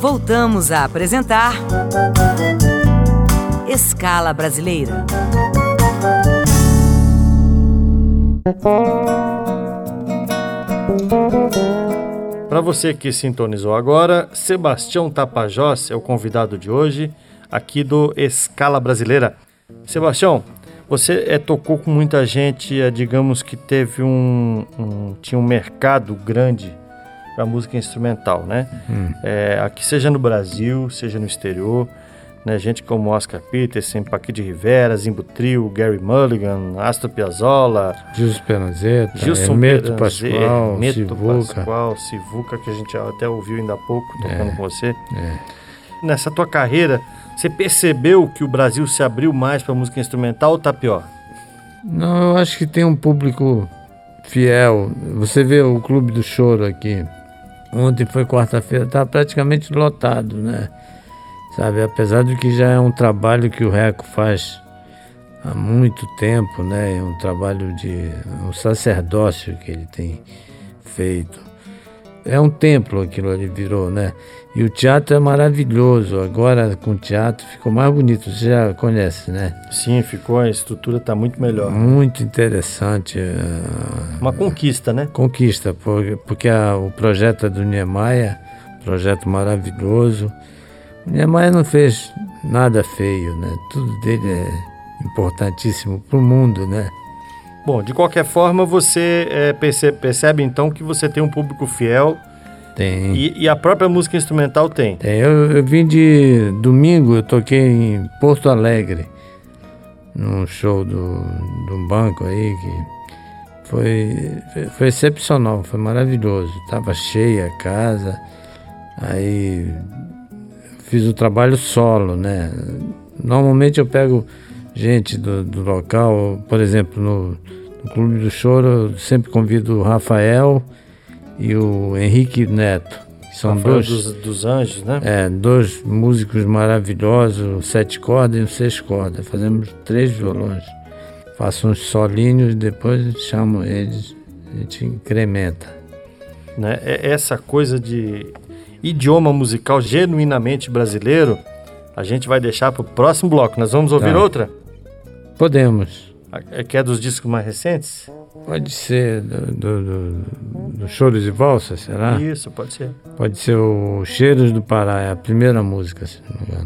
Voltamos a apresentar Escala Brasileira. Para você que sintonizou agora, Sebastião Tapajós é o convidado de hoje, aqui do Escala Brasileira. Sebastião, você tocou com muita gente, digamos que teve tinha um mercado grande para música instrumental, né? Aqui, seja no Brasil, seja no exterior, né? Gente como Oscar Peterson, Paquí de Rivera, Zimbo Trio, Gary Mulligan, Astor Piazzolla, Gilson Penazeta, Gilson Hermeto Pascoal, Sivuca. Sivuca, que a gente até ouviu ainda há pouco, tocando com você. Nessa tua carreira, você percebeu que o Brasil se abriu mais para música instrumental ou tá pior? Não, eu acho que tem um público fiel. Você vê o Clube do Choro aqui. Ontem foi quarta-feira, tá praticamente lotado, né? Sabe, apesar de que já é um trabalho que o Reco faz há muito tempo, né? É um trabalho um sacerdócio que ele tem feito. É um templo aquilo ali virou, né? E o teatro é maravilhoso. Agora com o teatro ficou mais bonito. Você já conhece, né? Sim, ficou. A estrutura está muito melhor. Muito interessante. Uma conquista, né? Conquista, porque o projeto é do Niemeyer, projeto maravilhoso. O Niemeyer não fez nada feio, né? Tudo dele é importantíssimo para o mundo, né? Bom, de qualquer forma, você percebe então que você tem um público fiel. Tem. E a própria música instrumental tem. Tem. Eu vim de domingo, eu toquei em Porto Alegre, num show de um banco aí, que foi excepcional, foi maravilhoso. Estava cheia a casa, aí fiz o trabalho solo, né? Normalmente eu pego gente do local, por exemplo, no Clube do Choro, eu sempre convido o Rafael e o Henrique Neto, que são dos Anjos, né? Dois músicos maravilhosos, 7 cordas e 6 cordas. Fazemos 3 violões. Faço uns solinhos e depois chamo eles, a gente incrementa. Né? Essa coisa de idioma musical genuinamente brasileiro, a gente vai deixar para o próximo bloco. Nós vamos ouvir outra? Podemos. Que é dos discos mais recentes? Pode ser do Choros e Valsas, será? Isso, pode ser. Pode ser o Cheiros do Pará, é a primeira música, se não me engano.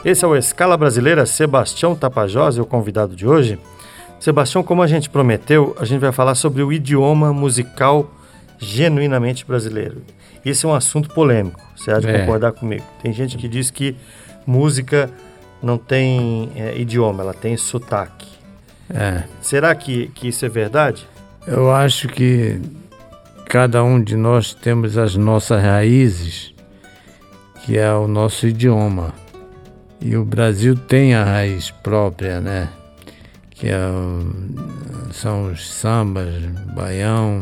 Esse é o Escala Brasileira. Sebastião Tapajós é o convidado de hoje. Sebastião, como a gente prometeu, a gente vai falar sobre o idioma musical genuinamente brasileiro. Esse é um assunto polêmico, você há de concordar comigo. Tem gente que diz que música não tem idioma, ela tem sotaque. Será que isso é verdade? Eu acho que cada um de nós temos as nossas raízes, que é o nosso idioma. E o Brasil tem a raiz própria, né? Que são os sambas, baião,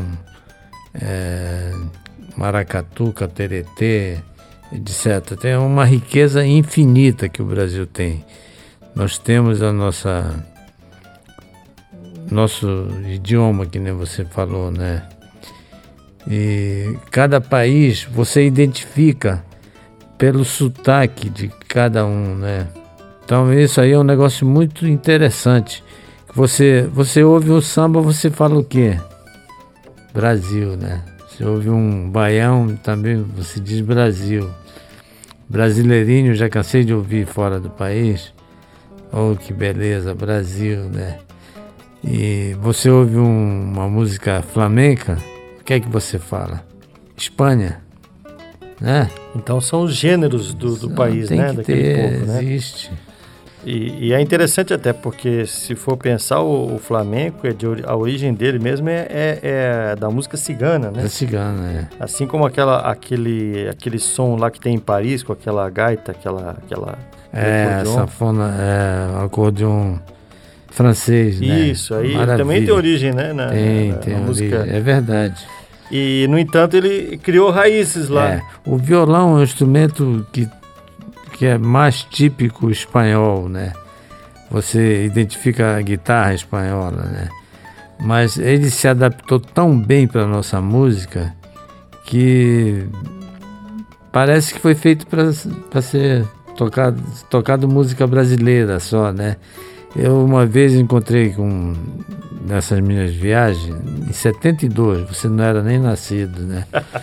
maracatu, cateretê, etc. Tem uma riqueza infinita que o Brasil tem. Nós temos nosso idioma, que nem você falou, né? E cada país você identifica pelo sotaque de cada um, né? Então isso aí é um negócio muito interessante. Você ouve um samba, você fala o quê? Brasil, né? Você ouve um baião, também você diz Brasil. Brasileirinho, já cansei de ouvir fora do país. Oh, que beleza, Brasil, né? E você ouve uma música flamenca, o que é que você fala? Espanha, né? Então são os gêneros do país, né? Daquele povo, né? Existe. E é interessante até porque, se for pensar, o flamenco, a origem dele mesmo é da música cigana, né? Da cigana, Assim como aquele som lá que tem em Paris, com aquela gaita, aquela a sanfona, acordeon francês, né? Isso, aí Maravilha. Também tem origem, né? Tem na música. Origem, é verdade. E, no entanto, ele criou raízes lá. O violão é um instrumento que é mais típico espanhol, né? Você identifica a guitarra espanhola, né? Mas ele se adaptou tão bem para a nossa música que parece que foi feito para ser tocado música brasileira só, né? Eu uma vez encontrei nessas minhas viagens, em 72, você não era nem nascido, né?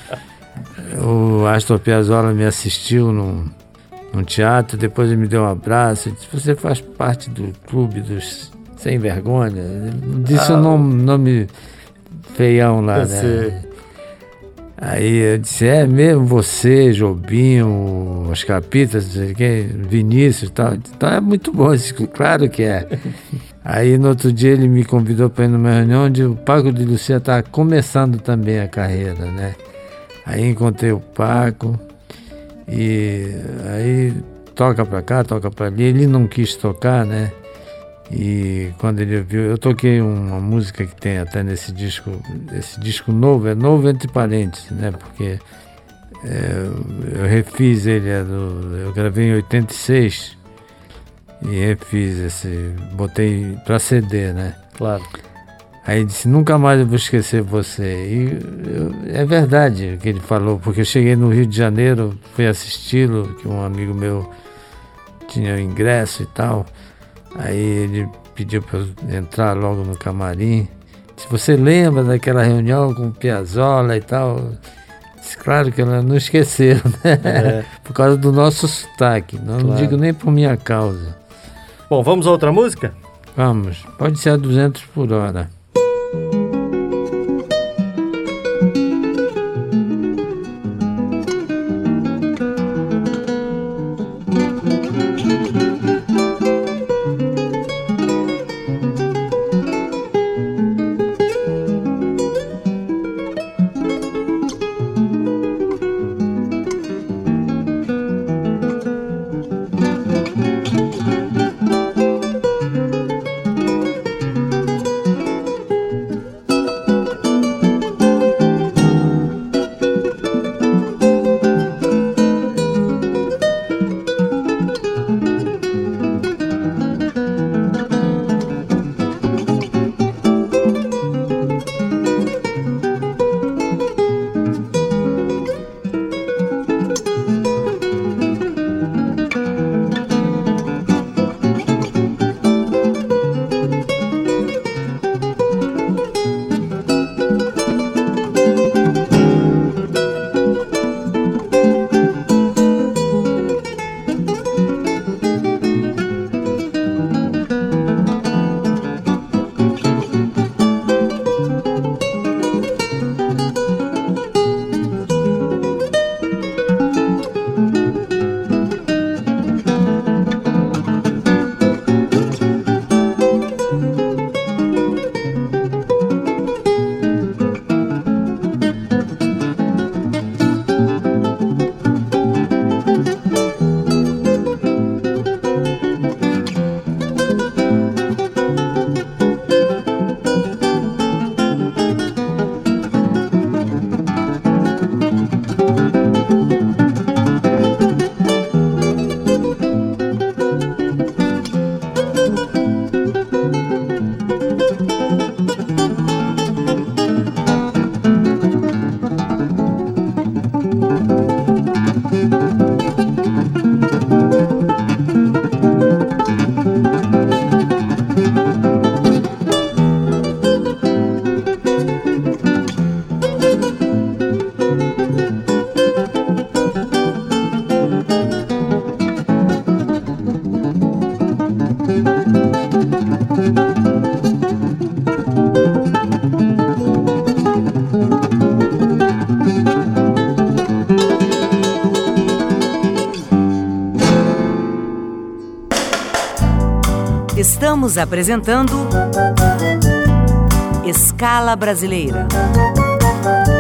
O Astor Piazzolla me assistiu num teatro, depois ele me deu um abraço e disse: você faz parte do clube dos sem vergonha. Disse o nome feião lá, né? Aí eu disse: é mesmo você, Jobinho, os Capitas, Vinícius e tal. Então é muito bom, disse, claro que é. Aí no outro dia ele me convidou para ir numa reunião onde o Paco de Lucía estava começando também a carreira, né? Aí encontrei o Paco. E aí toca pra cá, toca pra ali. Ele não quis tocar, né? E quando ele viu, eu toquei uma música que tem até nesse disco. Esse disco novo, é novo entre parênteses, né? Porque eu refiz ele, eu gravei em 86 e refiz botei pra CD, né? Claro. Aí ele disse: nunca mais eu vou esquecer você. E é verdade o que ele falou, porque eu cheguei no Rio de Janeiro, fui assisti-lo, que um amigo meu tinha o ingresso e tal. Aí ele pediu para eu entrar logo no camarim. Disse: você lembra daquela reunião com o Piazzolla e tal? Disse: claro que ela não esqueceu, né? Por causa do nosso sotaque. Não digo nem por minha causa. Bom, vamos a outra música? Vamos. Pode ser a 200 por hora. Estamos apresentando Escala Brasileira.